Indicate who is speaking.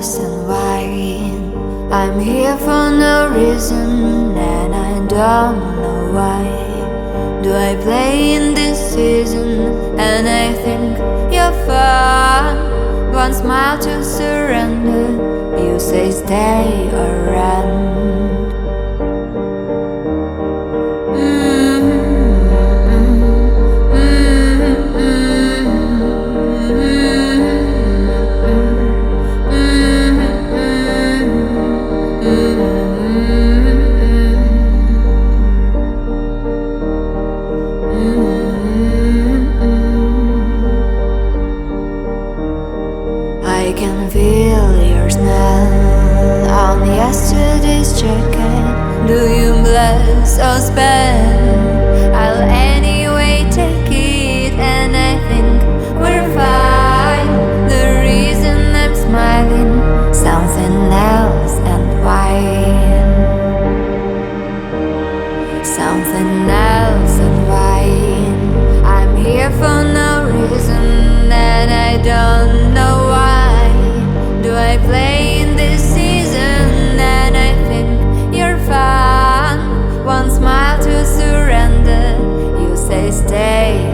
Speaker 1: glass and wine. I'm here for no reason, and I don't know why. Do I play in this season? And I think you're fun. One smile to surrender. You say stay or run. I can feel your smell on yesterday's jacket. Do you bless or spend? I'll anyway take it, and I think we're fine. The reason I'm smiling, something else and wine. Something else and wine. I'm here for no reason, and I don't know why. Do I play in this season? And I think you're fun. One smile to surrender. You say stay